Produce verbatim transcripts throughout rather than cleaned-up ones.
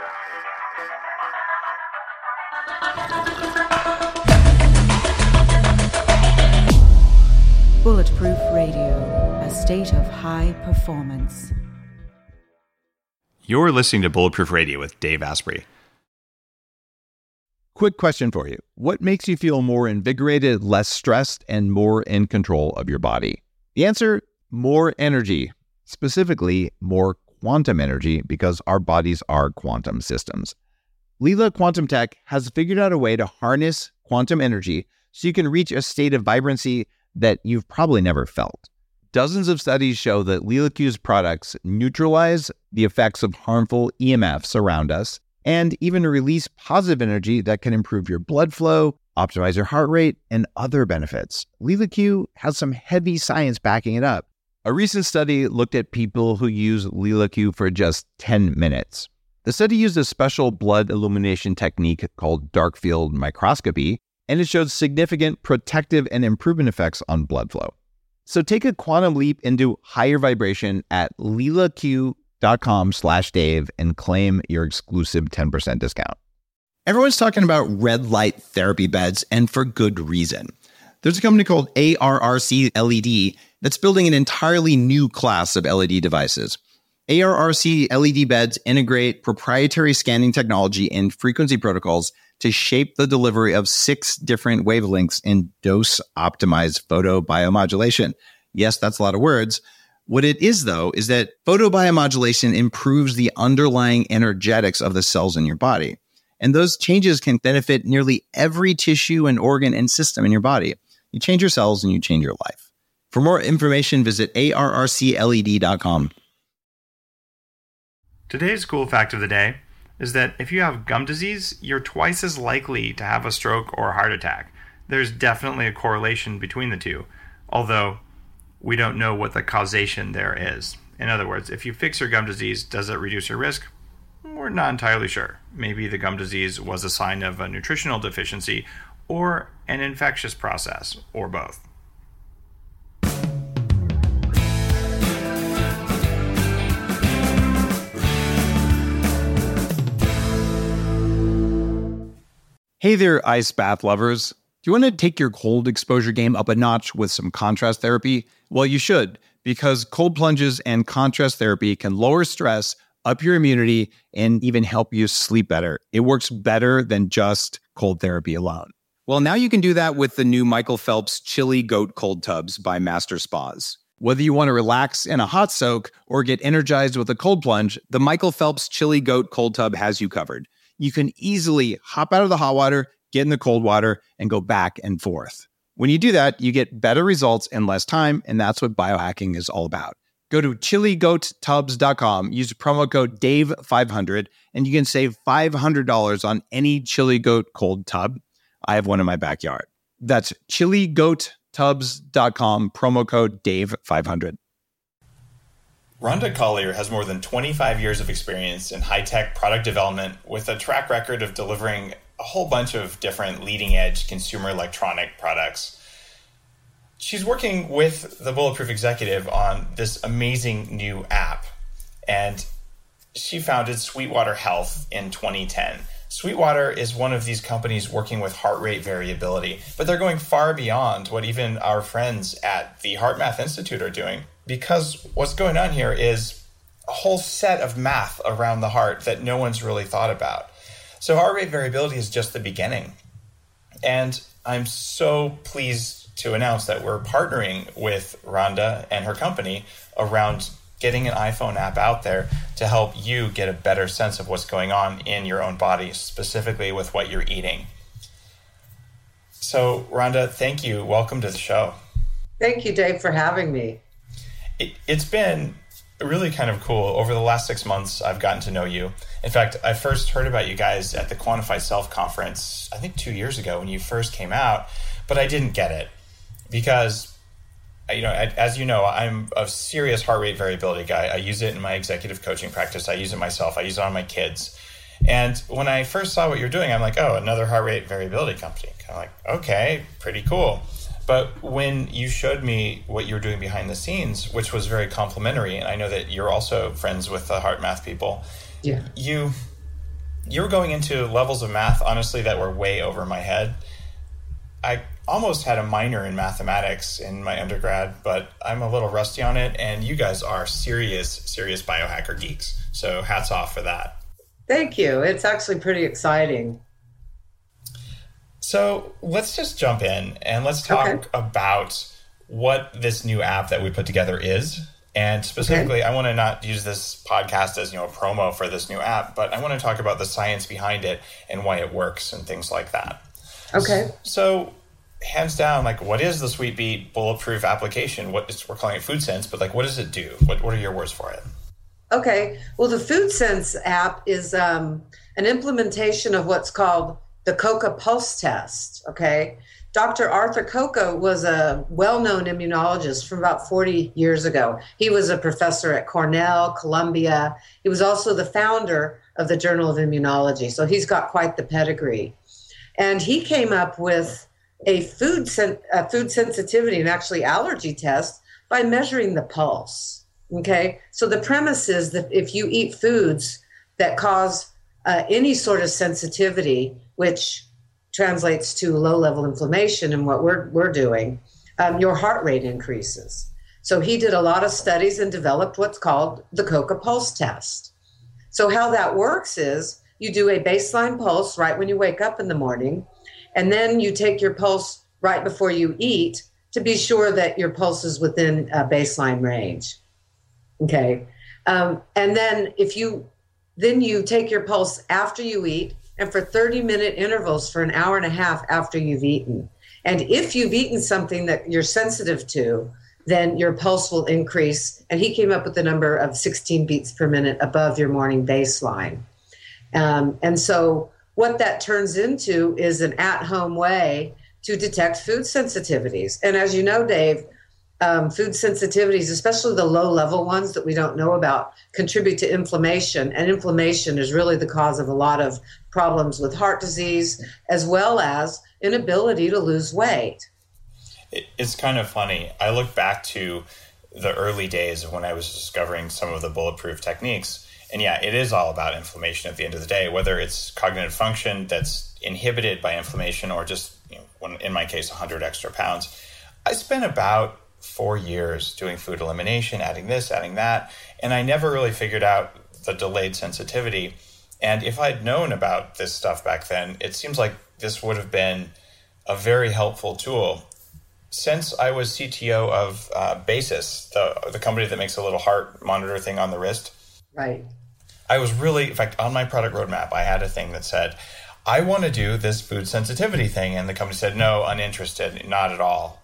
Bulletproof Radio, a state of high performance. You're listening to Bulletproof Radio with Dave Asprey. Quick question for you. What makes you feel more invigorated, less stressed, and more in control of your body? The answer, more energy. Specifically, more quantum energy, because our bodies are quantum systems. Leela Quantum Tech has figured out a way to harness quantum energy so you can reach a state of vibrancy that you've probably never felt. Dozens of studies show that LeelaQ's products neutralize the effects of harmful E M Fs around us and even release positive energy that can improve your blood flow, optimize your heart rate, and other benefits. LeelaQ has some heavy science backing it up. A recent study looked at people who use LeelaQ for just ten minutes. The study used a special blood illumination technique called dark field microscopy, and it showed significant protective and improvement effects on blood flow. So take a quantum leap into higher vibration at leelaq.com slash Dave and claim your exclusive ten percent discount. Everyone's talking about red light therapy beds, and for good reason. There's a company called A R R C L E D that's building an entirely new class of L E D devices. A R R C L E D beds integrate proprietary scanning technology and frequency protocols to shape the delivery of six different wavelengths in dose-optimized photobiomodulation. Yes, that's a lot of words. What it is, though, is that photobiomodulation improves the underlying energetics of the cells in your body. And those changes can benefit nearly every tissue and organ and system in your body. You change your cells and you change your life. For more information, visit A R R C L E D dot com. Today's cool fact of the day is that if you have gum disease, you're twice as likely to have a stroke or a heart attack. There's definitely a correlation between the two, although we don't know what the causation there is. In other words, if you fix your gum disease, does it reduce your risk? We're not entirely sure. Maybe the gum disease was a sign of a nutritional deficiency or an infectious process, or both. Hey there, ice bath lovers. Do you want to take your cold exposure game up a notch with some contrast therapy? Well, you should, because cold plunges and contrast therapy can lower stress, up your immunity, and even help you sleep better. It works better than just cold therapy alone. Well, now you can do that with the new Michael Phelps Chili Goat Cold Tubs by Master Spas. Whether you want to relax in a hot soak or get energized with a cold plunge, the Michael Phelps Chili Goat Cold Tub has you covered. You can easily hop out of the hot water, get in the cold water, and go back and forth. When you do that, you get better results in less time, and that's what biohacking is all about. Go to chili goat tubs dot com, use promo code Dave five hundred, and you can save five hundred dollars on any Chili Goat cold tub. I have one in my backyard. That's chili goat tubs dot com, promo code Dave five hundred. Rhonda Collier has more than twenty-five years of experience in high-tech product development with a track record of delivering a whole bunch of different leading-edge consumer electronic products. She's working with the Bulletproof Executive on this amazing new app, and she founded Sweetwater Health in twenty ten. Sweetwater is one of these companies working with heart rate variability, but they're going far beyond what even our friends at the HeartMath Institute are doing. Because what's going on here is a whole set of math around the heart that no one's really thought about. So heart rate variability is just the beginning. And I'm so pleased to announce that we're partnering with Rhonda and her company around getting an iPhone app out there to help you get a better sense of what's going on in your own body, specifically with what you're eating. So Rhonda, thank you. Welcome to the show. Thank you, Dave, for having me. It, it's been really kind of cool. Over the last six months, I've gotten to know you. In fact, I first heard about you guys at the Quantify Self conference, I think two years ago when you first came out, but I didn't get it because, you know, as you know, I'm a serious heart rate variability guy. I use it in my executive coaching practice. I use it myself. I use it on my kids. And when I first saw what you're doing, I'm like, oh, another heart rate variability company. Kind of like, okay, pretty cool. But when you showed me what you were doing behind the scenes, which was very complimentary, and I know that you're also friends with the HeartMath people, yeah. you you were going into levels of math, honestly, that were way over my head. I almost had a minor in mathematics in my undergrad, but I'm a little rusty on it, and you guys are serious, serious biohacker geeks. So hats off for that. Thank you. It's actually pretty exciting. So let's just jump in and let's talk okay. about what this new app that we put together is. And specifically, okay. I want to not use this podcast as, you know, a promo for this new app, but I want to talk about the science behind it and why it works and things like that. Okay. So, hands down, like, what is the Sweetbeet bulletproof application? What is, we're calling it FoodSense, but like, what does it do? What What are your words for it? Okay. Well, the FoodSense app is um, an implementation of what's called the Coca Pulse Test. Okay. Doctor Arthur Coca was a well-known immunologist from about forty years ago. He was a professor at Cornell, Columbia. He was also the founder of the Journal of Immunology. So he's got quite the pedigree. And he came up with a food sen- a food sensitivity and actually allergy test by measuring the pulse. Okay, so the premise is that if you eat foods that cause uh, any sort of sensitivity, which translates to low-level inflammation, and what we're we're doing, um, your heart rate increases. So he did a lot of studies and developed what's called the Coca Pulse test. So how that works is you do a baseline pulse right when you wake up in the morning, and then you take your pulse right before you eat to be sure that your pulse is within a baseline range. Okay. Um, and then if you, then you take your pulse after you eat and for thirty minute intervals for an hour and a half after you've eaten. And if you've eaten something that you're sensitive to, then your pulse will increase. And he came up with the number of sixteen beats per minute above your morning baseline. Um, and so what that turns into is an at-home way to detect food sensitivities. And as you know, Dave, um, food sensitivities, especially the low-level ones that we don't know about, contribute to inflammation. And inflammation is really the cause of a lot of problems with heart disease, as well as inability to lose weight. It's kind of funny. I look back to the early days of when I was discovering some of the bulletproof techniques. And yeah, it is all about inflammation at the end of the day, whether it's cognitive function that's inhibited by inflammation or just, you know, when, in my case, one hundred extra pounds. I spent about four years doing food elimination, adding this, adding that, and I never really figured out the delayed sensitivity. And if I'd known about this stuff back then, it seems like this would have been a very helpful tool. Since I was C T O of uh, Basis, the, the company that makes a little heart monitor thing on the wrist, right, I was really, in fact, on my product roadmap, I had a thing that said, I want to do this food sensitivity thing. And the company said, no, uninterested, not at all.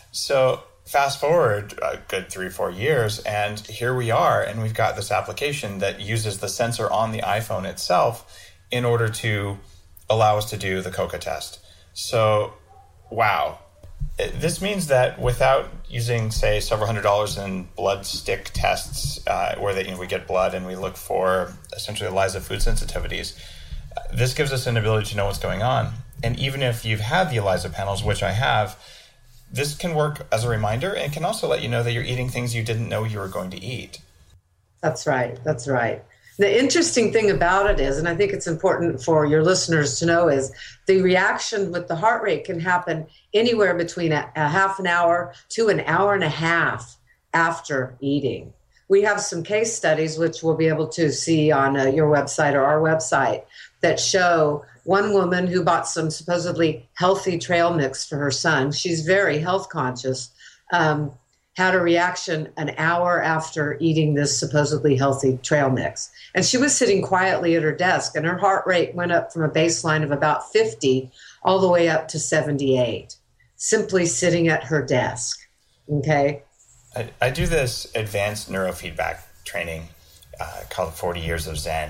So fast forward a good three, four years, and here we are. And we've got this application that uses the sensor on the iPhone itself in order to allow us to do the Coca test. So, wow. This means that without using, say, several hundred dollars in blood stick tests, uh, where they, you know, we get blood and we look for essentially ELISA food sensitivities, uh, this gives us an ability to know what's going on. And even if you've had the ELISA panels, which I have, this can work as a reminder and can also let you know that you're eating things you didn't know you were going to eat. That's right. That's right. The interesting thing about it is, and I think it's important for your listeners to know, is the reaction with the heart rate can happen anywhere between a, a half an hour to an hour and a half after eating. We have some case studies, which we'll be able to see on uh, your website or our website, that show one woman who bought some supposedly healthy trail mix for her son. She's very health conscious. Um, had a reaction an hour after eating this supposedly healthy trail mix. And she was sitting quietly at her desk, and her heart rate went up from a baseline of about fifty all the way up to seventy-eight, simply sitting at her desk. Okay? I, I do this advanced neurofeedback training uh, called forty Years of Zen.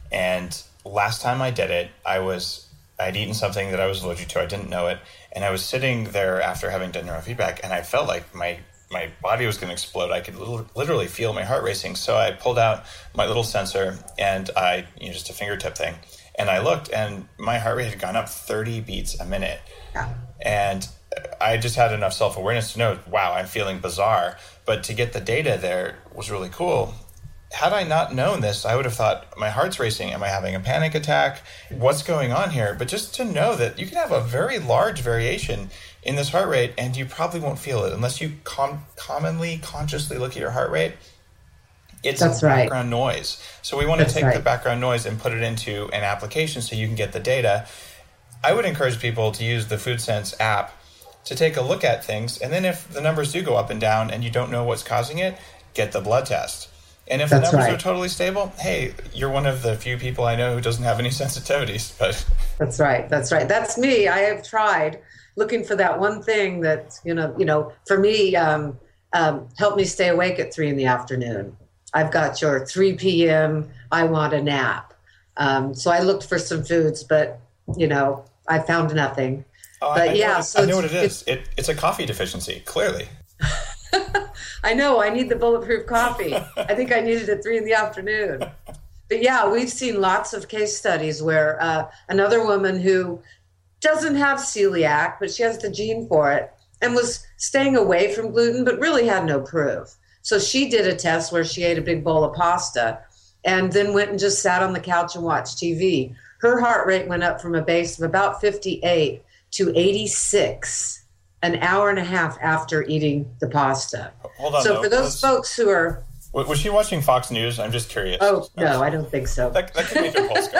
And last time I did it, I was, I'd eaten something that I was allergic to. I didn't know it. And I was sitting there after having done neurofeedback, and I felt like my my body was going to explode. I could literally feel my heart racing. So I pulled out my little sensor, and I, you know, just a fingertip thing. And I looked, and my heart rate had gone up thirty beats a minute. Yeah. And I just had enough self-awareness to know, wow, I'm feeling bizarre. But to get the data there was really cool. had I not known this, I would have thought my heart's racing. Am I having a panic attack? What's going on here? But just to know that you can have a very large variation in this heart rate, and you probably won't feel it unless you com- commonly, consciously look at your heart rate. It's That's background right. noise. So we want to That's take right. the background noise and put it into an application so you can get the data. I would encourage people to use the FoodSense app to take a look at things. And then if the numbers do go up and down and you don't know what's causing it, get the blood test. And if That's the numbers right. are totally stable, hey, you're one of the few people I know who doesn't have any sensitivities. But That's right. That's right. That's me. I have tried looking for that one thing that, you know, you know, for me, um, um, help me stay awake at three in the afternoon. I've got your three p.m. I want a nap. Um, so I looked for some foods, but, you know, I found nothing. oh, But I, I yeah, know, so I know it's- what it is. It, it's a coffee deficiency, clearly. I know, I need the bulletproof coffee. I think I need it at three in the afternoon. But yeah, we've seen lots of case studies where uh, another woman who doesn't have celiac, but she has the gene for it, and was staying away from gluten, but really had no proof. So she did a test where she ate a big bowl of pasta and then went and just sat on the couch and watched T V. Her heart rate went up from a base of about fifty-eight to eighty-six an hour and a half after eating the pasta. Hold on, So though. for those Let's- folks who are, W- Was she watching Fox News? I'm just curious. oh, no, I don't think so. That, that could make your pulse go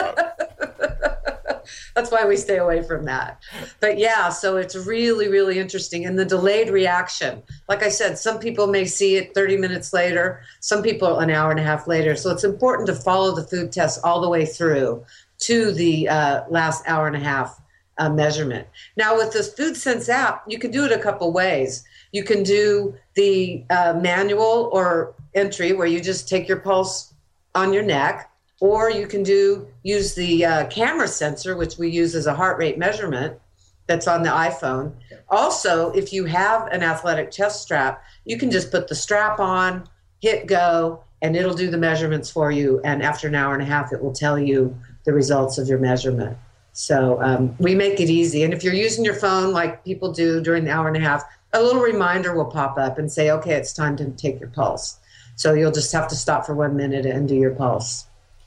up. That's why we stay away from that. But yeah, so it's really, really interesting. And the delayed reaction, like I said, some people may see it thirty minutes later, some people an hour and a half later. So it's important to follow the food test all the way through to the uh, last hour and a half uh, measurement. Now with this FoodSense app, you can do it a couple ways. You can do the uh, manual or entry where you just take your pulse on your neck, or you can do use the uh, camera sensor, which we use as a heart rate measurement that's on the iPhone. Also, if you have an athletic chest strap, you can just put the strap on, hit go, and it'll do the measurements for you. And after an hour and a half, it will tell you the results of your measurement. So um, we make it easy. And if you're using your phone like people do during the hour and a half, a little reminder will pop up and say, okay, it's time to take your pulse. So you'll just have to stop for one minute and do your pulse.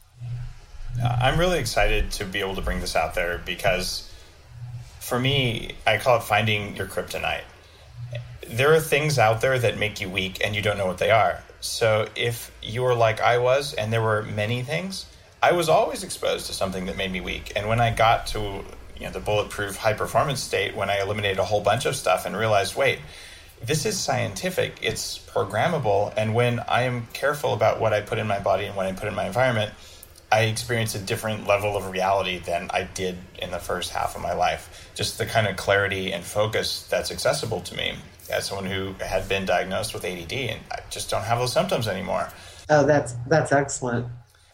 Uh, I'm really excited to be able to bring this out there because for me, I call it finding your kryptonite. There are things out there that make you weak and you don't know what they are. So if you were like I was and there were many things, I was always exposed to something that made me weak. And when I got to you know the bulletproof high performance state, when I eliminated a whole bunch of stuff and realized, wait, this is scientific, it's programmable. And when I am careful about what I put in my body and what I put in my environment, I experience a different level of reality than I did in the first half of my life. Just the kind of clarity and focus that's accessible to me as someone who had been diagnosed with A D D, and I just don't have those symptoms anymore. Oh, that's that's excellent.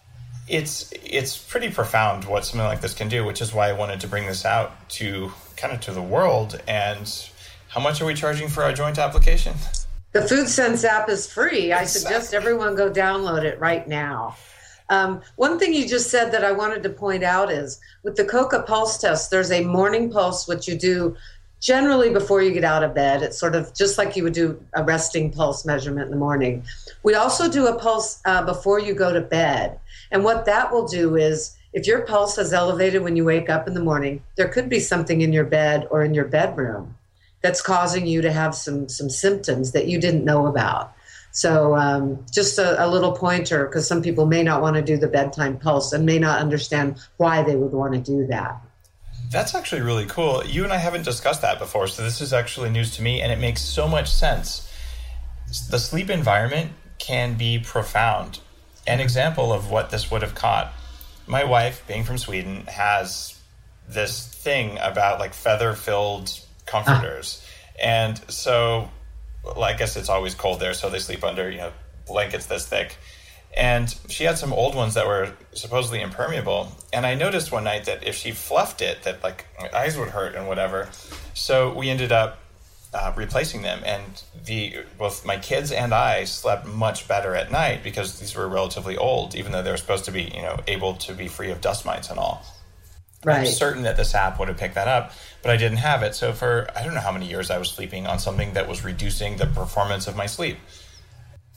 It's it's pretty profound what something like this can do, which is why I wanted to bring this out to kind of to the world. And how much are we charging for our joint application? The FoodSense app is free. I Exactly. suggest everyone go download it right now. Um, one thing you just said that I wanted to point out is with the Coca Pulse test, there's a morning pulse, which you do generally before you get out of bed. It's sort of just like you would do a resting pulse measurement in the morning. We also do a pulse uh, before you go to bed. And what that will do is if your pulse is elevated when you wake up in the morning, there could be something in your bed or in your bedroom that's causing you to have some some symptoms that you didn't know about. So um, just a, a little pointer, because some people may not want to do the bedtime pulse and may not understand why they would want to do that. That's actually really cool. You and I haven't discussed that before, so this is actually news to me, and it makes so much sense. The sleep environment can be profound. An example of what this would have caught. My wife, being from Sweden, has this thing about like feather-filled comforters. Ah. And so, well, I guess it's always cold there, so they sleep under, you know, blankets this thick. And she had some old ones that were supposedly impermeable. And I noticed one night that if she fluffed it, that like my eyes would hurt and whatever. So we ended up uh, replacing them. And the both my kids and I slept much better at night because these were relatively old, even though they were supposed to be, you know, able to be free of dust mites and all. Right. I'm certain that this app would have picked that up, but I didn't have it. So for I don't know how many years I was sleeping on something that was reducing the performance of my sleep.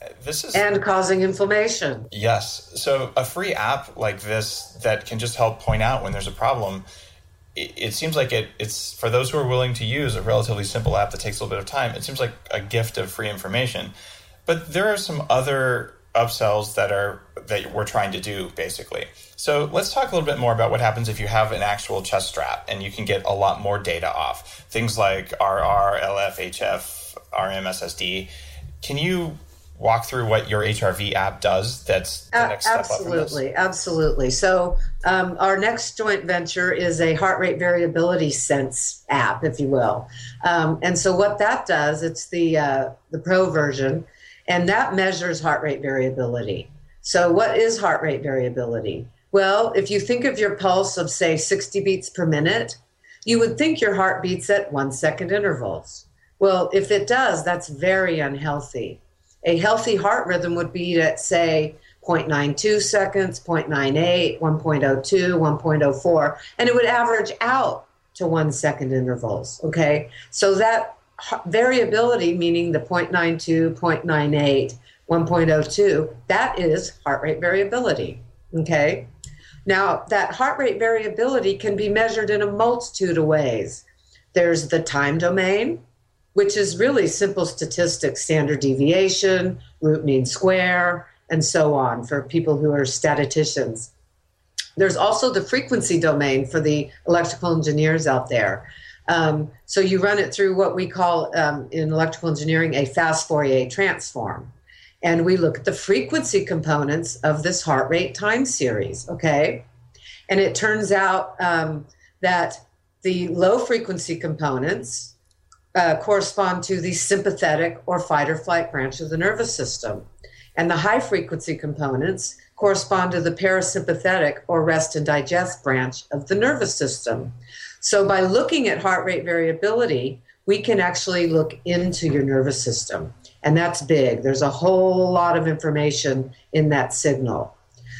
This is and causing inflammation. Yes. So a free app like this that can just help point out when there's a problem, it, it seems like it, it's, for those who are willing to use a relatively simple app that takes a little bit of time, it seems like a gift of free information. But there are some other upsells that are that we're trying to do, basically. So let's talk a little bit more about what happens if you have an actual chest strap and you can get a lot more data off. Things like R R, L F, H F, R M S S D. Can you walk through what your H R V app does that's the next step up from this? Absolutely, absolutely. So um, our next joint venture is a heart rate variability sense app, if you will. Um, and so what that does, it's the uh, the pro version, and that measures heart rate variability. So what is heart rate variability? Well, if you think of your pulse of, say, sixty beats per minute, you would think your heart beats at one second intervals. Well, if it does, that's very unhealthy. A healthy heart rhythm would be at, say, zero point nine two seconds, zero point nine eight, one point zero two, one point zero four, and it would average out to one second intervals, okay? So that variability, meaning the zero point nine two, zero point nine eight, one point zero two, that is heart rate variability, okay? Now, that heart rate variability can be measured in a multitude of ways. There's the time domain, which is really simple statistics, standard deviation, root mean square, and so on for people who are statisticians. There's also the frequency domain for the electrical engineers out there. Um, so you run it through what we call um, in electrical engineering a fast Fourier transform. And we look at the frequency components of this heart rate time series, okay? And it turns out um, that the low frequency components uh, correspond to the sympathetic or fight or flight branch of the nervous system. And the high frequency components correspond to the parasympathetic or rest and digest branch of the nervous system. So by looking at heart rate variability, we can actually look into your nervous system. And that's big. There's a whole lot of information in that signal.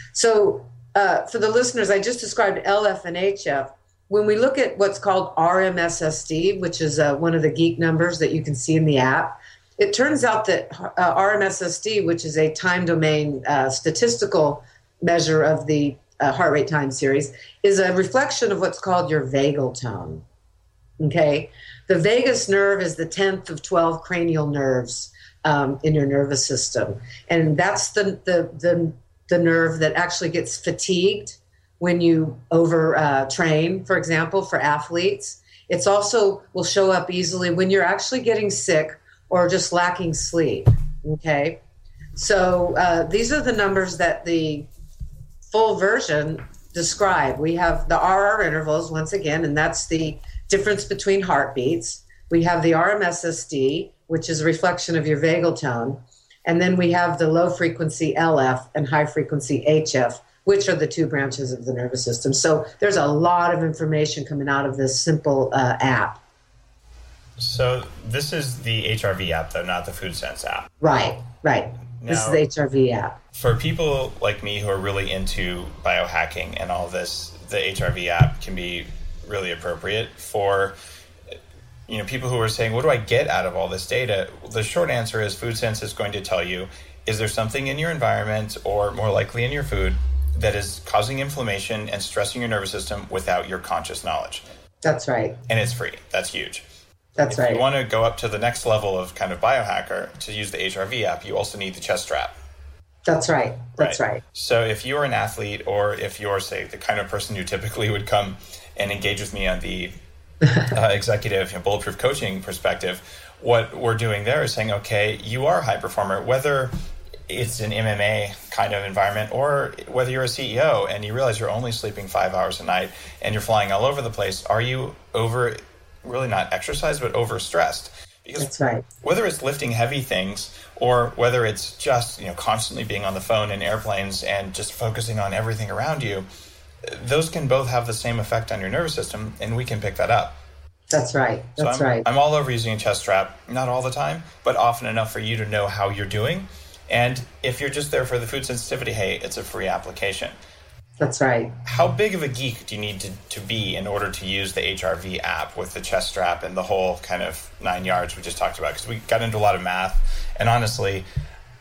So uh, for the listeners, I just described L F and H F. When we look at what's called R M S S D, which is uh, one of the geek numbers that you can see in the app, it turns out that uh, R M S S D, which is a time domain uh, statistical measure of the uh, heart rate time series, is a reflection of what's called your vagal tone. Okay? The vagus nerve is the tenth of twelve cranial nerves um, in your nervous system. And that's the, the, the, the nerve that actually gets fatigued when you over uh, train, for example, for athletes. It's also will show up easily when you're actually getting sick or just lacking sleep, okay? So uh, these are the numbers that the full version describe. We have the R R intervals, once again, and that's the difference between heartbeats. We have the R M S S D, which is a reflection of your vagal tone. And then we have the low frequency L F and high frequency H F, which are the two branches of the nervous system. So there's a lot of information coming out of this simple uh, app. So this is the H R V app, though, not the FoodSense app. Right, right. Now, this is the H R V app. For people like me who are really into biohacking and all this, the H R V app can be really appropriate. For you know, people who are saying, what do I get out of all this data? The short answer is FoodSense is going to tell you, is there something in your environment, or more likely in your food, that is causing inflammation and stressing your nervous system without your conscious knowledge? That's right. And it's free. That's huge. That's if right. If you want to go up to the next level of kind of biohacker, to use the H R V app, you also need the chest strap. That's right. That's right. right. So if you're an athlete, or if you're, say, the kind of person who typically would come and engage with me on the uh, executive you know, bulletproof coaching perspective, what we're doing there is saying, okay, you are a high performer, whether it's an M M A kind of environment or whether you're a C E O and you realize you're only sleeping five hours a night and you're flying all over the place. Are you over, really not exercised, but overstressed? Because that's right. Whether it's lifting heavy things or whether it's just, you know, constantly being on the phone in airplanes and just focusing on everything around you, those can both have the same effect on your nervous system, and we can pick that up. That's right. That's so I'm, right. I'm all over using a chest strap, not all the time, but often enough for you to know how you're doing. And if you're just there for the food sensitivity, hey, it's a free application. That's right. How big of a geek do you need to, to be in order to use the H R V app with the chest strap and the whole kind of nine yards we just talked about? Because we got into a lot of math. And honestly,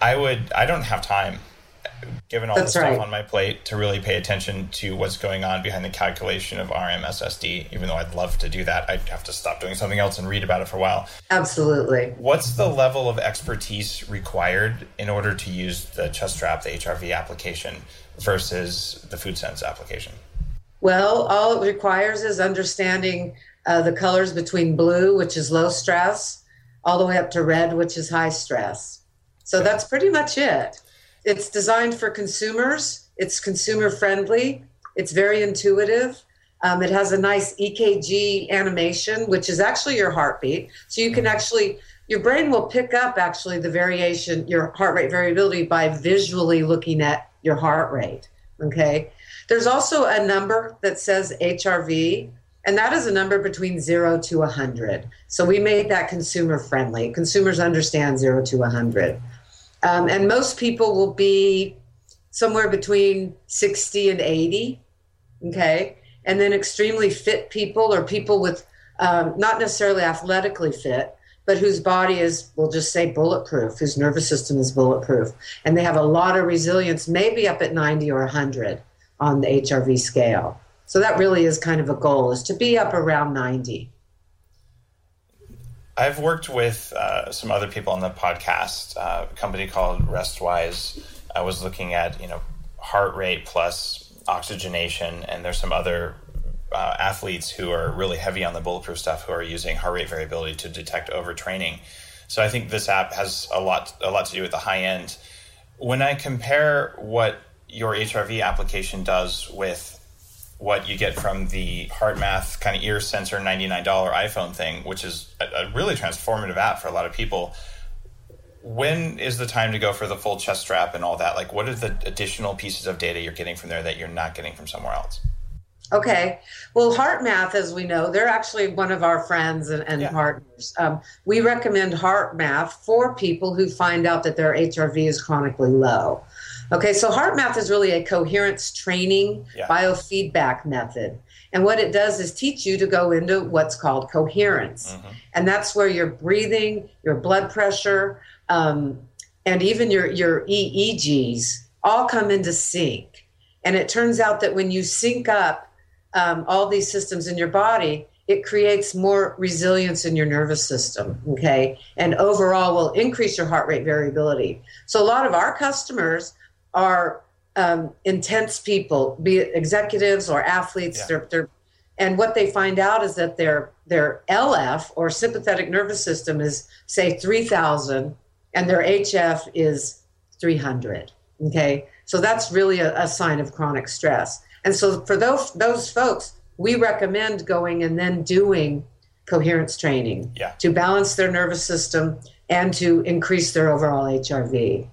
I would, I don't have time, given all That's the stuff right. on my plate, to really pay attention to what's going on behind the calculation of R M S S D. Even though I'd love to do that, I'd have to stop doing something else and read about it for a while. Absolutely. What's the level of expertise required in order to use the chest strap, the H R V application, versus the FoodSense application? Well, all it requires is understanding uh, the colors between blue, which is low stress, all the way up to red, which is high stress. So that's pretty much it. It's designed for consumers. It's consumer friendly. It's very intuitive. Um, it has a nice E K G animation, which is actually your heartbeat. So you can actually, your brain will pick up actually the variation, your heart rate variability, by visually looking at your heart rate. Okay. There's also a number that says H R V, and that is a number between zero to one hundred. So we made that consumer friendly. Consumers understand zero to one hundred. Um, and most people will be somewhere between sixty and eighty, okay? And then extremely fit people, or people with um, not necessarily athletically fit, but whose body is, we'll just say, bulletproof, whose nervous system is bulletproof. And they have a lot of resilience, maybe up at ninety or one hundred on the H R V scale. So that really is kind of a goal, is to be up around ninety. I've worked with uh, some other people on the podcast, uh, a company called RestWise. I was looking at, you know, heart rate plus oxygenation, and there's some other uh, athletes who are really heavy on the bulletproof stuff who are using heart rate variability to detect overtraining. So I think this app has a lot, a lot to do with the high end. When I compare what your H R V application does with what you get from the HeartMath kind of ear sensor ninety-nine dollars iPhone thing, which is a, a really transformative app for a lot of people, when is the time to go for the full chest strap and all that? Like, what are the additional pieces of data you're getting from there that you're not getting from somewhere else? Okay. Well, HeartMath, as we know, they're actually one of our friends and, and Yeah. partners. Um, we recommend HeartMath for people who find out that their H R V is chronically low. Okay, so HeartMath is really a coherence training Yeah. biofeedback method. And what it does is teach you to go into what's called coherence. Mm-hmm. And that's where your breathing, your blood pressure, um, and even your, your E E Gs all come into sync. And it turns out that when you sync up um, all these systems in your body, it creates more resilience in your nervous system, okay? And overall will increase your heart rate variability. So a lot of our customers are um, intense people, be it executives or athletes. Yeah. They're, they're, and what they find out is that their their L F, or sympathetic nervous system, is, say, three thousand, and their H F is three hundred, okay? So that's really a, a sign of chronic stress. And so for those those folks, we recommend going and then doing coherence training Yeah. to balance their nervous system and to increase their overall H R V.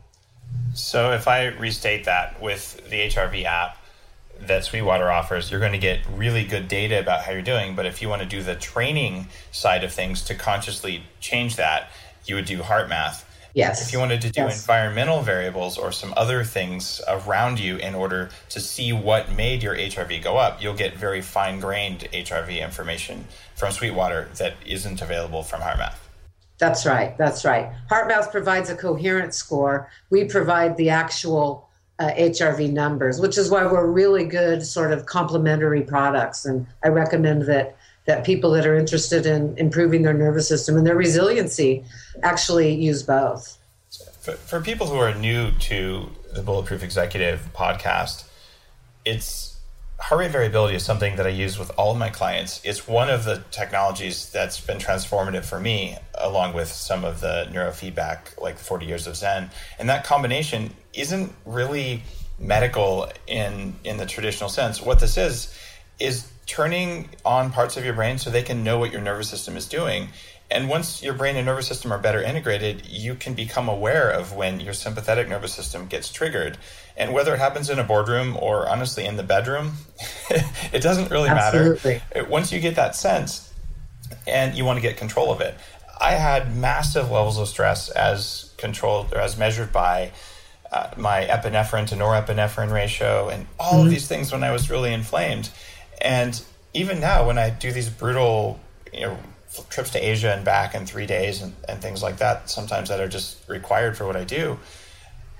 So if I restate that, with the H R V app that Sweetwater offers, you're going to get really good data about how you're doing. But if you want to do the training side of things to consciously change that, you would do HeartMath. Yes. If you wanted to do Yes. environmental variables or some other things around you in order to see what made your H R V go up, you'll get very fine-grained H R V information from Sweetwater that isn't available from HeartMath. That's right. That's right. HeartMath provides a coherence score. We provide the actual uh, H R V numbers, which is why we're really good sort of complementary products. And I recommend that that people that are interested in improving their nervous system and their resiliency actually use both. For, for people who are new to the Bulletproof Executive podcast, it's heart rate variability is something that I use with all of my clients. It's one of the technologies that's been transformative for me, along with some of the neurofeedback, like forty years of Zen. And that combination isn't really medical in, in the traditional sense. What this is, is turning on parts of your brain so they can know what your nervous system is doing. And once your brain and nervous system are better integrated, you can become aware of when your sympathetic nervous system gets triggered. And whether it happens in a boardroom or honestly in the bedroom, it doesn't really Absolutely. matter. Once you get that sense and you want to get control of it. I had massive levels of stress as controlled or as measured by uh, my epinephrine to norepinephrine ratio and all Mm-hmm. of these things when I was really inflamed. And even now, when I do these brutal, you know, trips to Asia and back in three days and, and things like that, sometimes that are just required for what I do,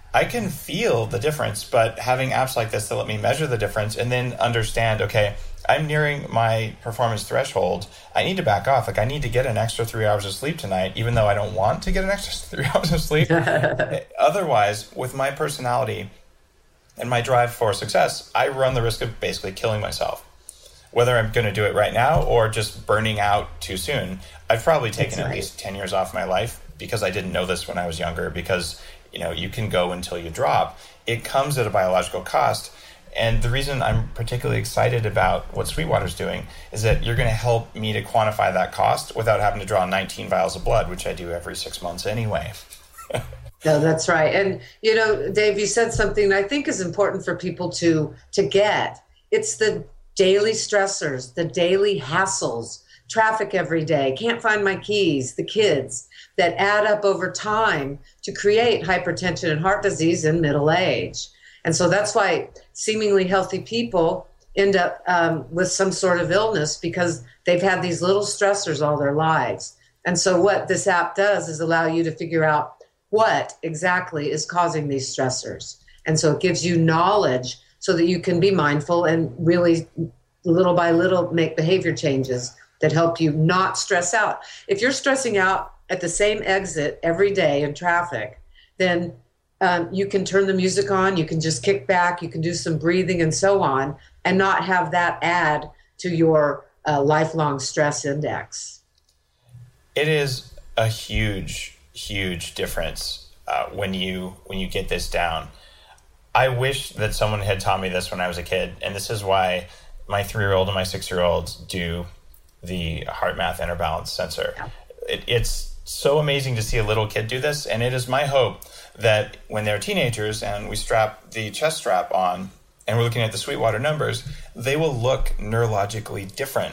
I can feel the difference, but having apps like this that let me measure the difference and then understand, okay, I'm nearing my performance threshold. I need to back off. Like I need to get an extra three hours of sleep tonight, even though I don't want to get an extra three hours of sleep. Otherwise, with my personality and my drive for success, I run the risk of basically killing myself. Whether I'm going to do it right now or just burning out too soon. I've probably taken right. at least ten years off my life because I didn't know this when I was younger, because you know, you can go until you drop. It comes at a biological cost. And the reason I'm particularly excited about what Sweetwater's doing is that you're going to help me to quantify that cost without having to draw nineteen vials of blood, which I do every six months anyway. No, that's right. And, you know, Dave, you said something that I think is important for people to to get. It's the daily stressors, the daily hassles, traffic every day, can't find my keys, the kids, that add up over time to create hypertension and heart disease in middle age. And so that's why seemingly healthy people end up um, with some sort of illness, because they've had these little stressors all their lives. And so what this app does is allow you to figure out what exactly is causing these stressors. And so it gives you knowledge so that you can be mindful and really little by little make behavior changes that help you not stress out. If you're stressing out at the same exit every day in traffic, then um, you can turn the music on, you can just kick back, you can do some breathing and so on, and not have that add to your uh, lifelong stress index. It is a huge, huge difference uh, when you when you get this down. I wish that someone had taught me this when I was a kid, and this is why my three-year-old and my six-year-olds do the HeartMath InnerBalance sensor. Yeah. It, it's so amazing to see a little kid do this, and it is my hope that when they're teenagers and we strap the chest strap on and we're looking at the Sweetwater numbers, they will look neurologically different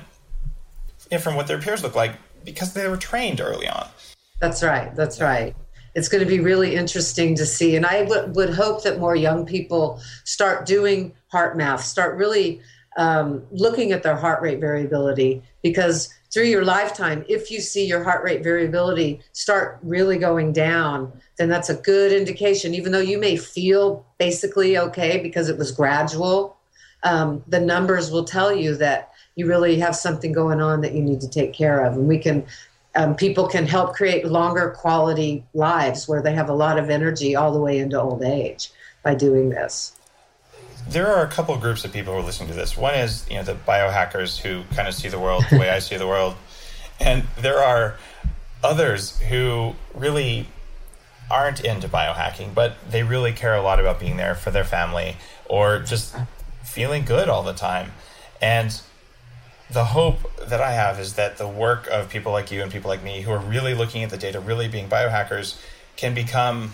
from what their peers look like because they were trained early on. That's right. That's right. It's going to be really interesting to see. And I w- would hope that more young people start doing HeartMath, start really um, looking at their heart rate variability, because through your lifetime, if you see your heart rate variability start really going down, then that's a good indication. Even though you may feel basically okay because it was gradual, um, the numbers will tell you that you really have something going on that you need to take care of. And we can, um, people can help create longer quality lives where they have a lot of energy all the way into old age by doing this. There are a couple of groups of people who are listening to this. One is, you know, the biohackers who kind of see the world the way I see the world. And there are others who really aren't into biohacking, but they really care a lot about being there for their family or just feeling good all the time. And the hope that I have is that the work of people like you and people like me who are really looking at the data, really being biohackers, can become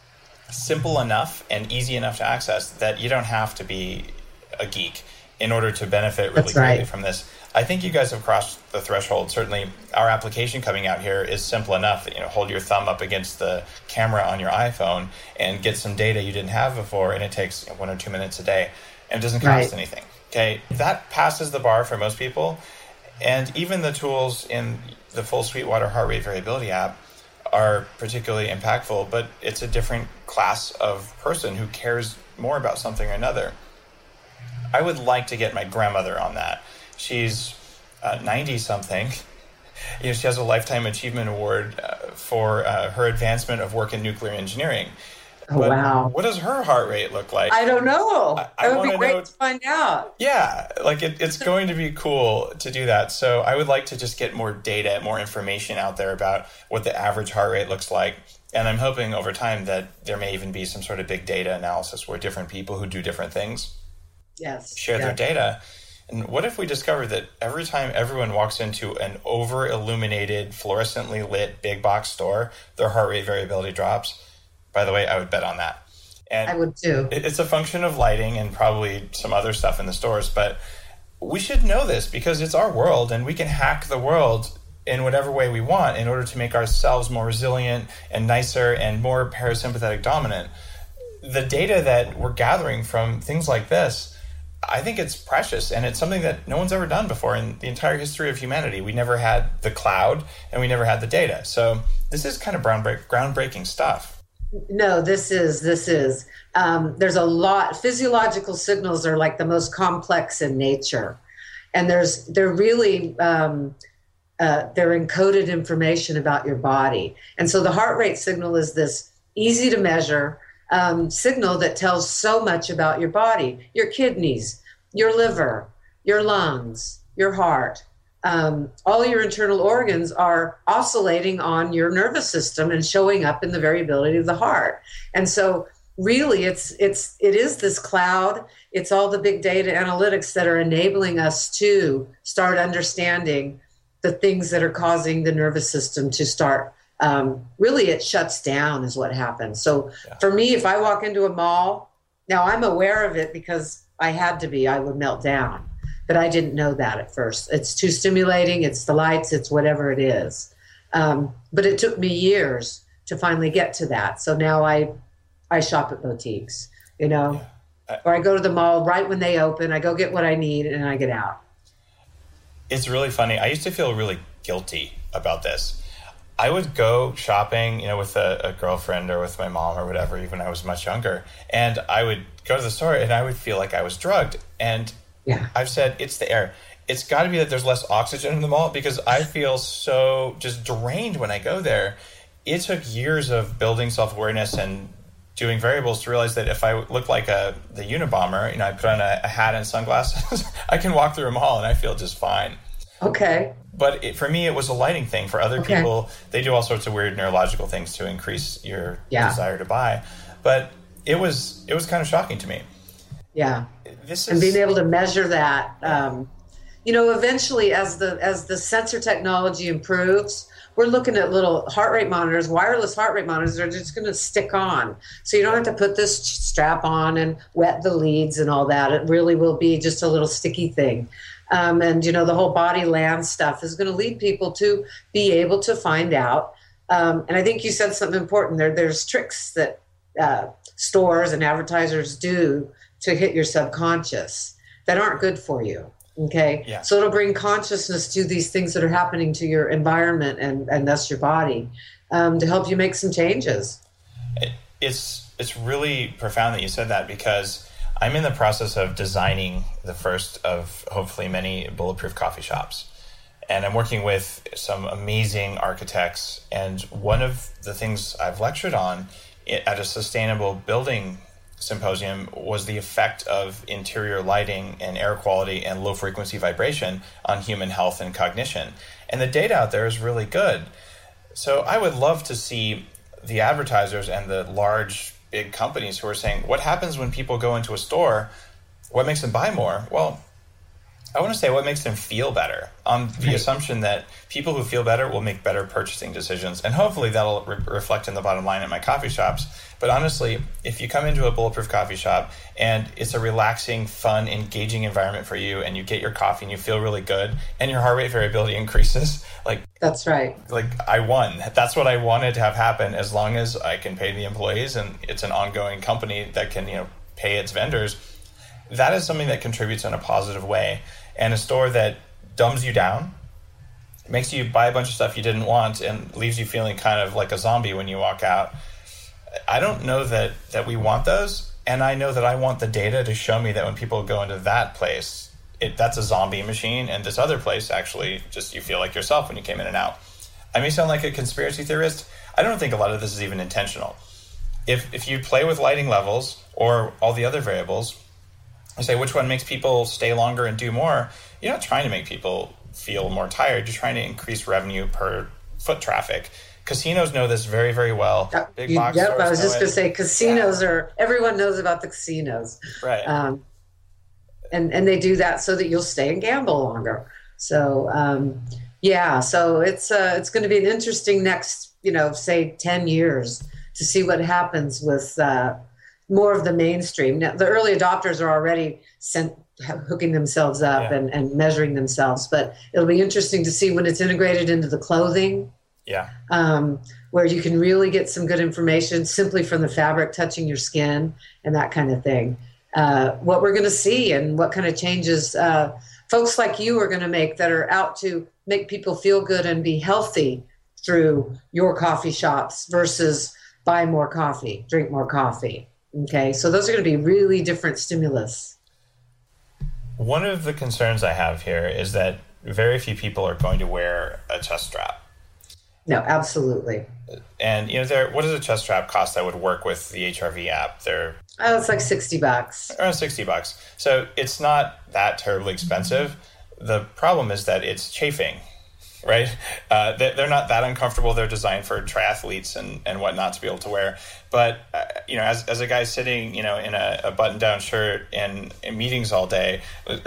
simple enough and easy enough to access that you don't have to be a geek in order to benefit really That's right. greatly from this. I think you guys have crossed the threshold. Certainly our application coming out here is simple enough that, you know, hold your thumb up against the camera on your iPhone and get some data you didn't have before, and it takes one or two minutes a day and it doesn't cost right. anything. Okay, that passes the bar for most people. And even the tools in the full Sweetwater heart rate variability app are particularly impactful, but it's a different class of person who cares more about something or another. I would like to get my grandmother on that. She's uh, ninety-something. You know, she has a Lifetime Achievement Award uh, for uh, her advancement of work in nuclear engineering. Oh, but wow. What does her heart rate look like? I don't know. I, I that would be great know, to find out. Yeah, like it, it's going to be cool to do that. So I would like to just get more data, more information out there about what the average heart rate looks like. And I'm hoping over time that there may even be some sort of big data analysis where different people who do different things yes, share yeah. their data. And what if we discovered that every time everyone walks into an over-illuminated, fluorescently lit big box store, their heart rate variability drops? By the way, I would bet on that. And I would too. It's a function of lighting and probably some other stuff in the stores, but we should know this because it's our world and we can hack the world in whatever way we want in order to make ourselves more resilient and nicer and more parasympathetic dominant. The data that we're gathering from things like this, I think it's precious, and it's something that no one's ever done before in the entire history of humanity. We never had the cloud and we never had the data. So this is kind of groundbreak- groundbreaking stuff. No, this is, this is. Um, there's a lot, physiological signals are like the most complex in nature. And there's, they're really, um, uh, they're encoded information about your body. And so the heart rate signal is this easy to measure um, signal that tells so much about your body, your kidneys, your liver, your lungs, your heart. Um, all your internal organs are oscillating on your nervous system and showing up in the variability of the heart. And so really it's, it's, it is this cloud. It's all the big data analytics that are enabling us to start understanding the things that are causing the nervous system to start. Um, really it shuts down is what happens. So yeah. For me, if I walk into a mall, now I'm aware of it because I had to be, I would melt down. But I didn't know that at first. It's too stimulating. It's the lights. It's whatever it is. Um, but it took me years to finally get to that. So now I, I shop at boutiques, you know, yeah. I, or I go to the mall right when they open. I go get what I need and I get out. It's really funny. I used to feel really guilty about this. I would go shopping, you know, with a, a girlfriend or with my mom or whatever, even when I was much younger. And I would go to the store and I would feel like I was drugged. And yeah. I've said it's the air. It's got to be that there's less oxygen in the mall because I feel so just drained when I go there. It took years of building self-awareness and doing variables to realize that if I look like a the Unabomber, you know, I put on a, a hat and sunglasses, I can walk through a mall and I feel just fine. Okay. But it, for me, it was a lighting thing. For other okay. people, they do all sorts of weird neurological things to increase your yeah. desire to buy. But it was it was kind of shocking to me. Yeah. This is, and being able to measure that, um, you know, eventually as the as the sensor technology improves, we're looking at little heart rate monitors, wireless heart rate monitors are just going to stick on. So you don't have to put this strap on and wet the leads and all that. It really will be just a little sticky thing. Um, and, you know, the whole body land stuff is going to lead people to be able to find out. Um, and I think you said something important there. There's tricks that uh, stores and advertisers do to hit your subconscious that aren't good for you. Okay. Yeah. So it'll bring consciousness to these things that are happening to your environment and, and thus your body um, to help you make some changes. It, it's, it's really profound that you said that because I'm in the process of designing the first of hopefully many bulletproof coffee shops. And I'm working with some amazing architects. And one of the things I've lectured on at a sustainable building symposium was the effect of interior lighting and air quality and low frequency vibration on human health and cognition. And the data out there is really good. So I would love to see the advertisers and the large big companies who are saying, what happens when people go into a store? What makes them buy more? Well, I want to say what makes them feel better on the right. assumption that people who feel better will make better purchasing decisions. And hopefully that'll re- reflect in the bottom line at my coffee shops. But honestly, if you come into a bulletproof coffee shop and it's a relaxing, fun, engaging environment for you and you get your coffee and you feel really good and your heart rate variability increases, like that's right. Like I won. That's what I wanted to have happen as long as I can pay the employees and it's an ongoing company that can, you know, pay its vendors. That is something that contributes in a positive way. And a store that dumbs you down, makes you buy a bunch of stuff you didn't want and leaves you feeling kind of like a zombie when you walk out. I don't know that, that we want those. And I know that I want the data to show me that when people go into that place, it, that's a zombie machine. And this other place, actually, just you feel like yourself when you came in and out. I may sound like a conspiracy theorist. I don't think a lot of this is even intentional. If if you play with lighting levels or all the other variables, I say which one makes people stay longer and do more, you're not trying to make people feel more tired. You're trying to increase revenue per foot traffic. Casinos know this very, very well. Big box yep, stores I was just going to it. say casinos yeah. are, everyone knows about the casinos. Right. Um, and, and they do that so that you'll stay and gamble longer. So, um, yeah, so it's uh, it's going to be an interesting next, you know, say ten years to see what happens with uh, more of the mainstream. Now, the early adopters are already sent, hooking themselves up yeah. and, and measuring themselves, but it'll be interesting to see when it's integrated into the clothing. Yeah. Um, where you can really get some good information simply from the fabric touching your skin and that kind of thing. Uh, what we're going to see and what kind of changes uh, folks like you are going to make that are out to make people feel good and be healthy through your coffee shops versus buy more coffee, drink more coffee. Okay, so those are going to be really different stimulus. One of the concerns I have here is that very few people are going to wear a chest strap. No, absolutely. And, you know, there, what does a chest strap cost that would work with the H R V app? They're Oh, it's like sixty bucks. Around sixty bucks. So it's not that terribly expensive. The problem is that it's chafing, right? Uh, they're not that uncomfortable. They're designed for triathletes and, and whatnot to be able to wear. But, uh, you know, as, as a guy sitting, you know, in a, a button-down shirt and in meetings all day,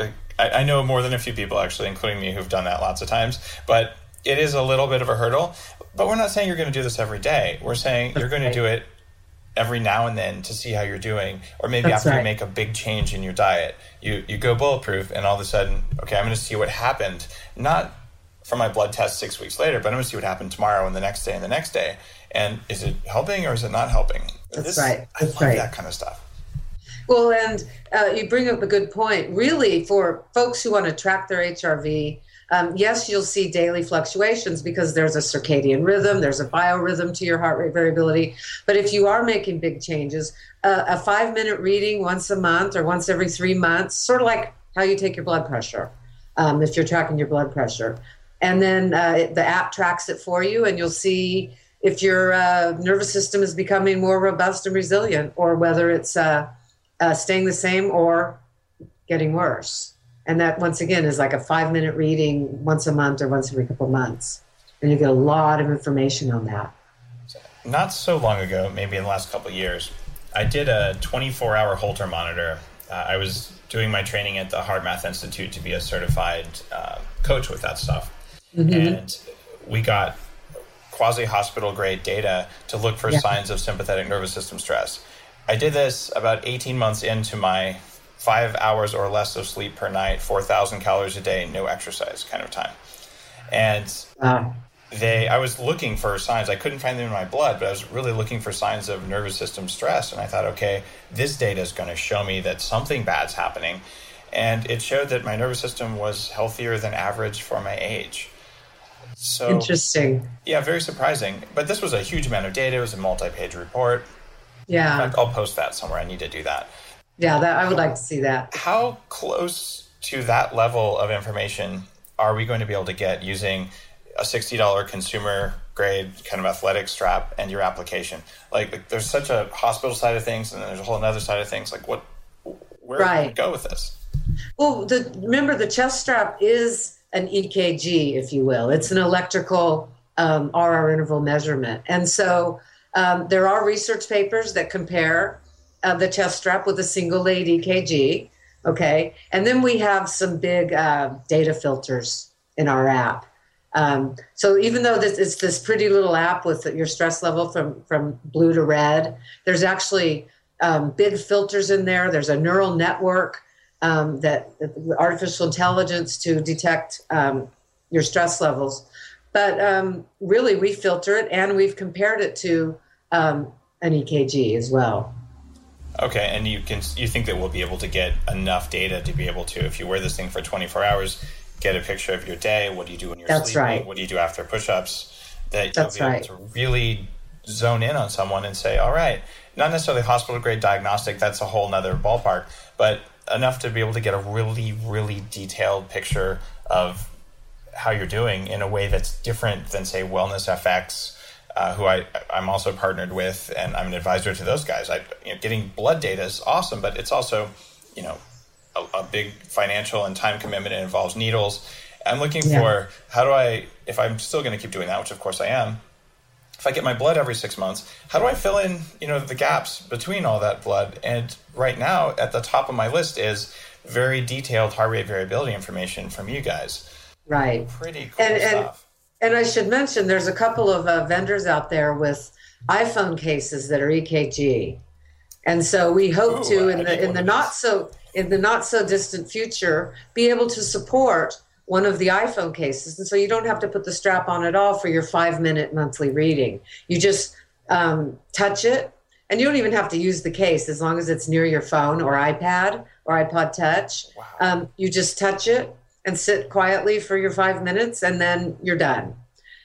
I, I know more than a few people, actually, including me, who've done that lots of times. But it is a little bit of a hurdle. But we're not saying you're going to do this every day. We're saying you're going to do it every now and then to see how you're doing, or maybe That's after right. you make a big change in your diet, you you go bulletproof, and all of a sudden, okay, I'm going to see what happened, not from my blood test six weeks later, but I'm going to see what happened tomorrow and the next day and the next day. And is it helping or is it not helping? That's this, right. That's I love right. that kind of stuff. Well, and uh, you bring up a good point. Really, for folks who want to track their H R V, Um, yes, you'll see daily fluctuations because there's a circadian rhythm, there's a biorhythm to your heart rate variability. But if you are making big changes, uh, a five-minute reading once a month or once every three months, sort of like how you take your blood pressure, um, if you're tracking your blood pressure. And then uh, the app tracks it for you, and you'll see if your uh, nervous system is becoming more robust and resilient, or whether it's uh, uh, staying the same or getting worse. And that, once again, is like a five-minute reading once a month or once every couple of months. And you get a lot of information on that. Not so long ago, maybe in the last couple of years, I did a twenty-four hour Holter monitor. Uh, I was doing my training at the HeartMath Institute to be a certified uh, coach with that stuff. Mm-hmm. And we got quasi-hospital grade data to look for yeah. signs of sympathetic nervous system stress. I did this about eighteen months into my five hours or less of sleep per night, four thousand calories a day, no exercise kind of time. And wow. they, I was looking for signs. I couldn't find them in my blood, but I was really looking for signs of nervous system stress. And I thought, okay, this data is going to show me that something bad's happening. And it showed that my nervous system was healthier than average for my age. So interesting. Yeah, very surprising. But this was a huge amount of data. It was a multi-page report. Yeah. In fact, I'll post that somewhere. I need to do that. Yeah, that, I would like to see that. How close to that level of information are we going to be able to get using a sixty dollars consumer grade kind of athletic strap and your application? Like, like there's such a hospital side of things, and then there's a whole other side of things. Like, what, where right. do we go with this? Well, the, remember, the chest strap is an E K G, if you will. It's an electrical um, R R interval measurement. And so um, there are research papers that compare Uh, the chest strap with a single lead E K G, okay? And then we have some big uh, data filters in our app. Um, so even though this is this pretty little app with your stress level from, from blue to red, there's actually um, big filters in there. There's a neural network, um, that, that artificial intelligence to detect um, your stress levels. But um, really, we filter it, and we've compared it to um, an E K G as well. Okay, and you can you think that we'll be able to get enough data to be able to, if you wear this thing for twenty-four hours, get a picture of your day, what do you do when you're That's sleeping, right. what do you do after push-ups, that That's you'll be right. able to really zone in on someone and say, all right, not necessarily hospital-grade diagnostic, that's a whole nother ballpark, but enough to be able to get a really, really detailed picture of how you're doing in a way that's different than, say, Wellness F X, Uh, who I, I'm also partnered with, and I'm an advisor to those guys. I, you know, getting blood data is awesome, but it's also, you know, a, a big financial and time commitment. It involves needles. I'm looking yeah. for, how do I, if I'm still going to keep doing that, which of course I am, if I get my blood every six months, how do I fill in, you know, the gaps between all that blood? And right now, at the top of my list is very detailed heart rate variability information from you guys. Right. Pretty cool and, stuff. And- And I should mention, there's a couple of uh, vendors out there with iPhone cases that are E K G, and so we hope Ooh, to, in the in the not so in the not so distant future, be able to support one of the iPhone cases, and so you don't have to put the strap on at all for your five minute monthly reading. You just um, touch it, and you don't even have to use the case as long as it's near your phone or iPad or iPod Touch. Wow. Um, you just touch it and sit quietly for your five minutes, and then you're done.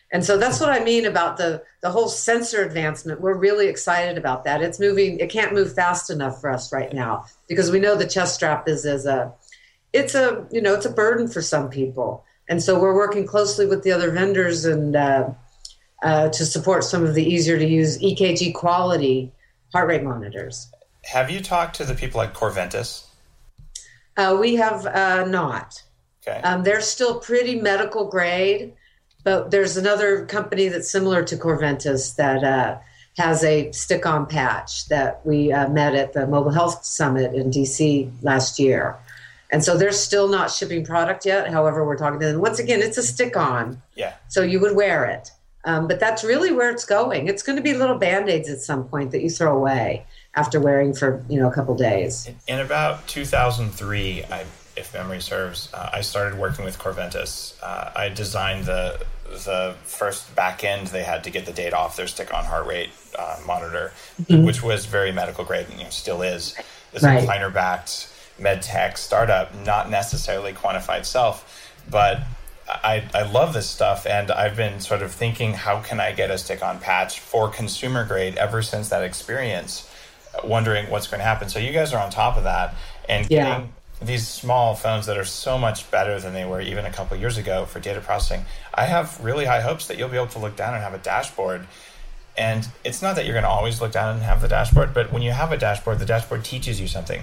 And so that's what I mean about the, the whole sensor advancement. We're really excited about that. It's moving. It can't move fast enough for us right now because we know the chest strap is as a, it's a, you know, it's a burden for some people. And so we're working closely with the other vendors and uh, uh, to support some of the easier to use E K G quality heart rate monitors. Have you talked to the people at Corventis? Uh, we have uh, not. Okay. Um, they're still pretty medical grade. But there's another company that's similar to Corventis that uh, has a stick-on patch that we uh, met at the Mobile Health Summit in D C last year. And so they're still not shipping product yet. However, we're talking to them. Once again, it's a stick-on. Yeah. So you would wear it. Um, but that's really where it's going. It's going to be little Band-Aids at some point that you throw away after wearing for, you know, a couple days. In about two thousand three, I, if memory serves, uh, I started working with Corventis. Uh, I designed the the first back end they had to get the data off their stick-on heart rate uh, monitor, mm-hmm. which was very medical grade and you know, still is. This right. incliner-backed med tech startup, not necessarily quantified self, but I, I love this stuff, and I've been sort of thinking, how can I get a stick-on patch for consumer grade ever since that experience, wondering what's going to happen. So you guys are on top of that, and yeah. getting these small phones that are so much better than they were even a couple of years ago for data processing. I have really high hopes that you'll be able to look down and have a dashboard. And it's not that you're going to always look down and have the dashboard, but when you have a dashboard, the dashboard teaches you something.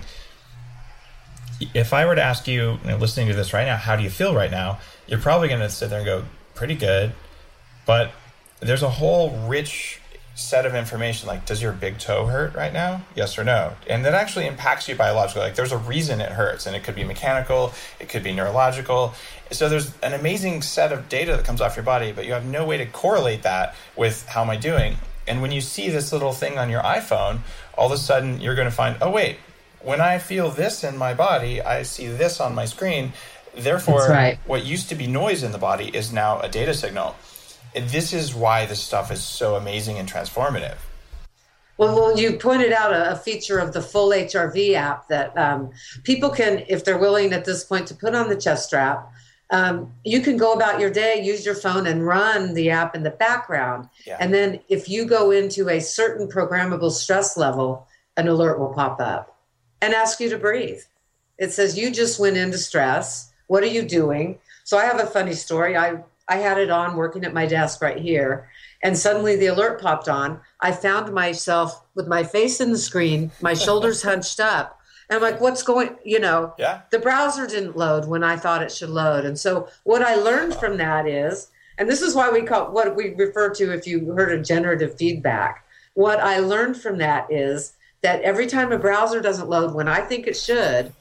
If I were to ask you, you know, listening to this right now, how do you feel right now? You're probably going to sit there and go, pretty good. But there's a whole rich set of information, like, does your big toe hurt right now? Yes or no? And that actually impacts you biologically. Like, there's a reason it hurts, and it could be mechanical, it could be neurological. So there's an amazing set of data that comes off your body, but you have no way to correlate that with how am I doing. And when you see this little thing on your iPhone, all of a sudden you're going to find, oh, wait, when I feel this in my body, I see this on my screen. Therefore, right. what used to be noise in the body is now a data signal. This is why this stuff is so amazing and transformative. Well, well you pointed out a, a feature of the full H R V app that um, people can, if they're willing at this point to put on the chest strap, um, you can go about your day, use your phone and run the app in the background. Yeah. And then if you go into a certain programmable stress level, an alert will pop up and ask you to breathe. It says, you just went into stress. What are you doing? So I have a funny story. I I had it on working at my desk right here, and suddenly the alert popped on. I found myself with my face in the screen, my shoulders hunched up. And I'm like, what's going, you know, yeah. The browser didn't load when I thought it should load. And so what I learned from that is, and this is why we call what we refer to, if you heard of generative feedback, what I learned from that is that every time a browser doesn't load when I think it should,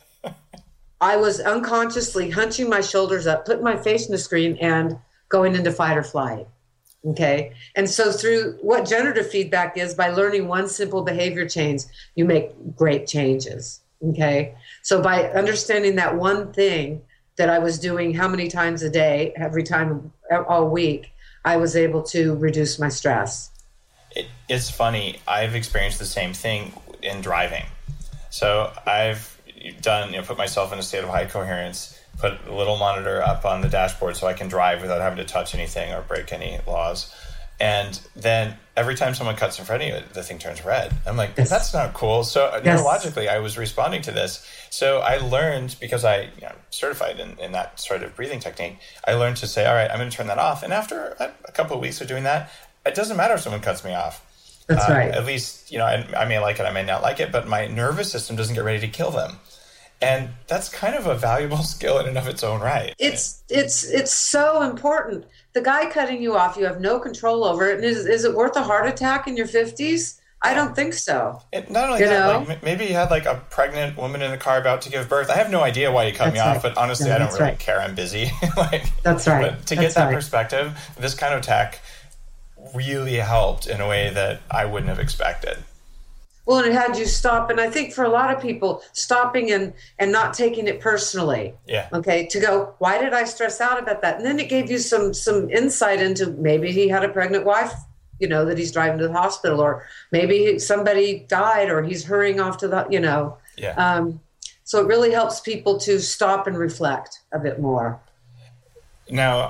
I was unconsciously hunching my shoulders up, putting my face in the screen and going into fight or flight. Okay. And so through what generative feedback is, by learning one simple behavior change, you make great changes. Okay. So by understanding that one thing that I was doing how many times a day, every time all week, I was able to reduce my stress. It, it's funny. I've experienced the same thing in driving. So I've done, you know, put myself in a state of high coherence, put a little monitor up on the dashboard so I can drive without having to touch anything or break any laws. And then every time someone cuts in front of you, the thing turns red. I'm like, yes. That's not cool. So yes. Neurologically, I was responding to this. So I learned, because I you know, certified in, in that sort of breathing technique, I learned to say, all right, I'm going to turn that off. And after a, a couple of weeks of doing that, it doesn't matter if someone cuts me off. That's uh, right. At least, you know, I, I may like it, I may not like it, but my nervous system doesn't get ready to kill them. And that's kind of a valuable skill in and of its own right. It's it's it's so important. The guy cutting you off, you have no control over it. And is, is it worth a heart attack in your fifties? I don't think so. It, not only you that, like, maybe you had like a pregnant woman in the car about to give birth. I have no idea why you cut that's me right. off, but honestly, no, I don't really right. care. I'm busy. like, that's right. But to that's get that right. perspective, this kind of tech really helped in a way that I wouldn't have expected. Well, and it had you stop. And I think for a lot of people, stopping and, and not taking it personally. Yeah. Okay. To go, why did I stress out about that? And then it gave you some some insight into maybe he had a pregnant wife, you know, that he's driving to the hospital, or maybe somebody died or he's hurrying off to the, you know. Yeah. Um, so it really helps people to stop and reflect a bit more. Now,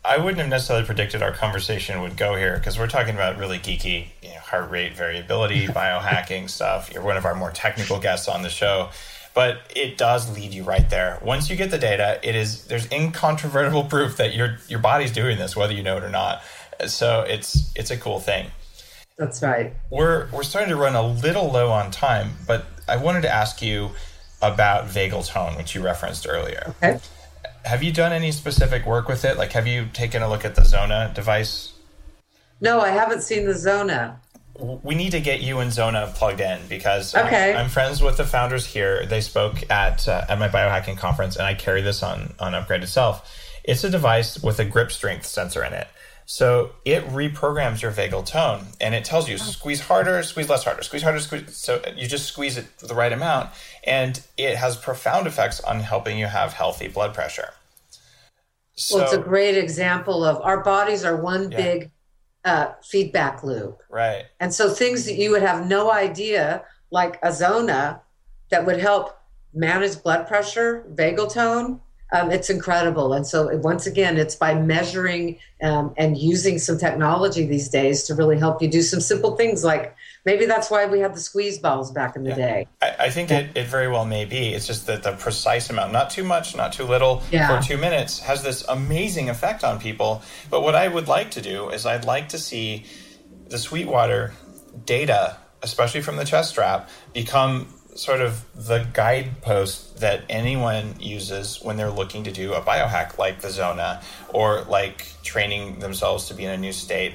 I wouldn't have necessarily predicted our conversation would go here because we're talking about really geeky, you know, heart rate variability, biohacking stuff. You're one of our more technical guests on the show, but it does lead you right there. Once you get the data, it is there's incontrovertible proof that your your body's doing this, whether you know it or not. So it's it's a cool thing. That's right. We're we're starting to run a little low on time, but I wanted to ask you about vagal tone, which you referenced earlier. Okay. Have you done any specific work with it? Like, have you taken a look at the Zona device? No, I haven't seen the Zona. We need to get you and Zona plugged in because okay. I'm, I'm friends with the founders here. They spoke at uh, at my biohacking conference, and I carry this on, on Upgraded Self. It's a device with a grip strength sensor in it. So it reprograms your vagal tone, and it tells you squeeze harder, squeeze less harder, squeeze harder, squeeze. So you just squeeze it the right amount, and it has profound effects on helping you have healthy blood pressure. So, well, it's a great example of our bodies are one yeah. big uh, feedback loop. Right. And so things that you would have no idea, like a Zona that would help manage blood pressure, vagal tone, Um, it's incredible. And so once again, it's by measuring um, and using some technology these days to really help you do some simple things like maybe that's why we had the squeeze balls back in the yeah. day. I, I think yeah. it, it very well may be. It's just that the precise amount, not too much, not too little, yeah. for two minutes has this amazing effect on people. But what I would like to do is I'd like to see the Sweetwater data, especially from the chest strap, become sort of the guidepost that anyone uses when they're looking to do a biohack like the Zona or like training themselves to be in a new state.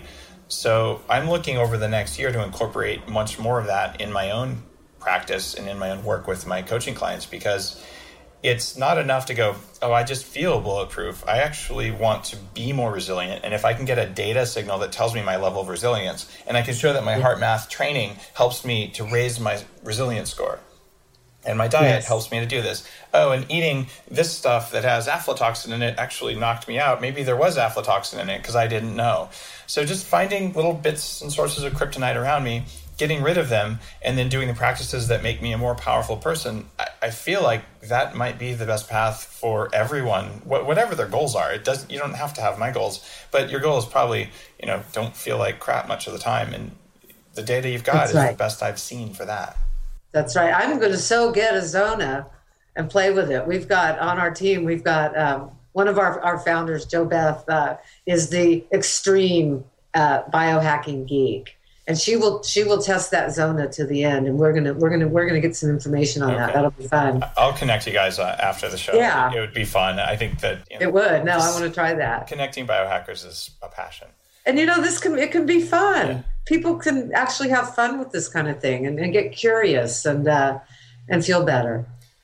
So I'm looking over the next year to incorporate much more of that in my own practice and in my own work with my coaching clients, because it's not enough to go, oh, I just feel bulletproof. I actually want to be more resilient. And if I can get a data signal that tells me my level of resilience, and I can show that my heart math training helps me to raise my resilience score, and my diet yes. helps me to do this. Oh, and eating this stuff that has aflatoxin in it actually knocked me out. Maybe there was aflatoxin in it because I didn't know. So just finding little bits and sources of kryptonite around me, getting rid of them, and then doing the practices that make me a more powerful person, I, I feel like that might be the best path for everyone, wh- whatever their goals are. It doesn't. You don't have to have my goals, but your goal is probably, you know, don't feel like crap much of the time. And the data you've got That's is right. the best I've seen for that. That's right. I'm going to so get a Zona and play with it. We've got on our team, we've got um, one of our, our founders, Jo Beth, uh, is the extreme uh, biohacking geek. And she will she will test that Zona to the end, and we're gonna we're gonna we're gonna get some information on okay. that. That'll be fun. I'll connect you guys uh, after the show. Yeah, it, it would be fun. I think that you know, it would. No, I want to try that. Connecting biohackers is a passion. And you know, this can it can be fun. Yeah. People can actually have fun with this kind of thing and, and get curious and uh, and feel better.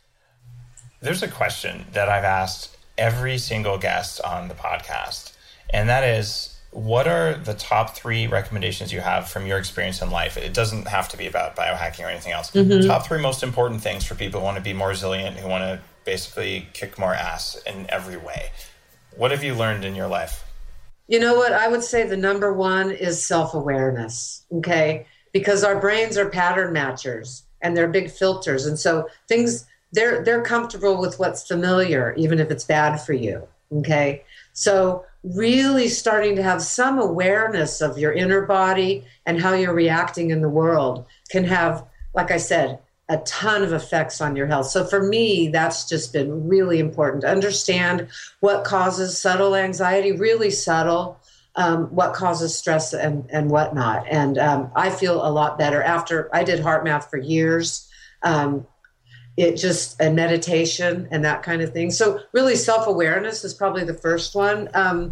There's a question that I've asked every single guest on the podcast, and that is, what are the top three recommendations you have from your experience in life? It doesn't have to be about biohacking or anything else. Mm-hmm. Top three most important things for people who want to be more resilient, who want to basically kick more ass in every way. What have you learned in your life? You know what? I would say the number one is self-awareness, okay? Because our brains are pattern matchers and they're big filters. And so things, they're they're comfortable with what's familiar, even if it's bad for you, okay? So really starting to have some awareness of your inner body and how you're reacting in the world can have, like I said, a ton of effects on your health. So for me, that's just been really important to understand what causes subtle anxiety, really subtle, um, what causes stress and, and whatnot. And um, I feel a lot better after I did heart math for years. Um, it just, and meditation and that kind of thing. So really self-awareness is probably the first one. Um,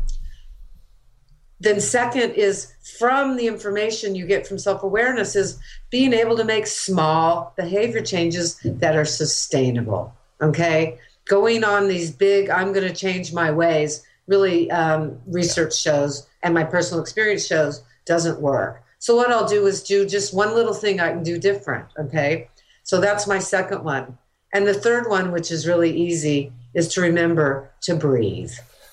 Then second is, from the information you get from self-awareness, is being able to make small behavior changes that are sustainable, okay? Going on these big, I'm going to change my ways, really um, research shows and my personal experience shows doesn't work. So what I'll do is do just one little thing I can do different, okay? So that's my second one. And the third one, which is really easy, is to remember to breathe.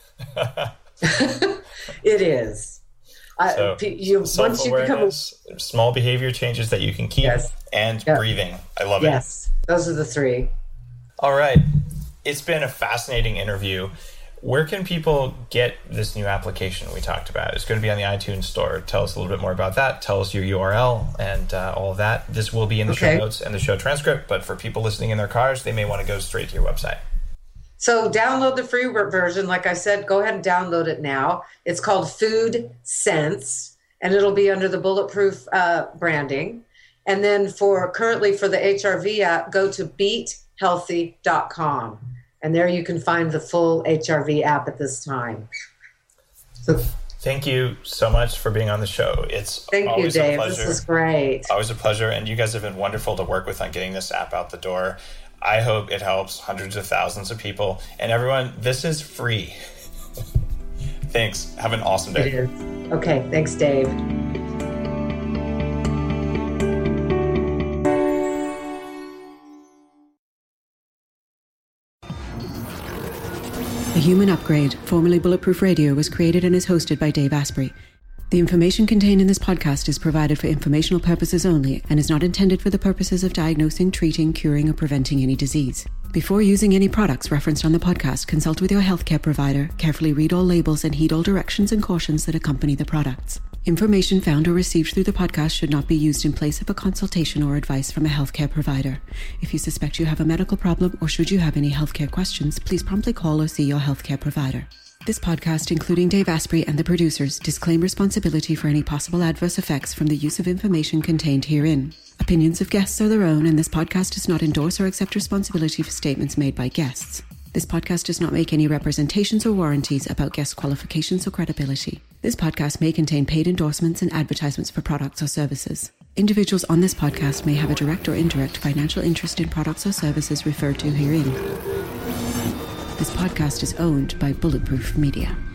It is. So, I, you, once you become a, small behavior changes that you can keep, yes. and yep. breathing. I love yes. it. Yes, those are the three. All right. It's been a fascinating interview. Where can people get this new application we talked about? It's going to be on the iTunes store. Tell us a little bit more about that. Tell us your U R L and uh, all of that. This will be in the okay. show notes and the show transcript, but for people listening in their cars, they may want to go straight to your website. So download the free version. Like I said, go ahead and download it now. It's called Food Sense, and it'll be under the Bulletproof uh, branding. And then for currently for the H R V app, go to beat healthy dot com. And there you can find the full H R V app at this time. So, thank you so much for being on the show. It's thank always you, Dave. A pleasure. This is great. Always a pleasure. And you guys have been wonderful to work with on getting this app out the door. I hope it helps hundreds of thousands of people. And everyone, this is free. Thanks. Have an awesome day. It is. Okay. Thanks, Dave. The Human Upgrade, formerly Bulletproof Radio, was created and is hosted by Dave Asprey. The information contained in this podcast is provided for informational purposes only and is not intended for the purposes of diagnosing, treating, curing, or preventing any disease. Before using any products referenced on the podcast, consult with your healthcare provider, carefully read all labels, and heed all directions and cautions that accompany the products. Information found or received through the podcast should not be used in place of a consultation or advice from a healthcare provider. If you suspect you have a medical problem or should you have any healthcare questions, please promptly call or see your healthcare provider. This podcast, including Dave Asprey and the producers, disclaim responsibility for any possible adverse effects from the use of information contained herein. Opinions of guests are their own, and this podcast does not endorse or accept responsibility for statements made by guests. This podcast does not make any representations or warranties about guest qualifications or credibility. This podcast may contain paid endorsements and advertisements for products or services. Individuals on this podcast may have a direct or indirect financial interest in products or services referred to herein. This podcast is owned by Bulletproof Media.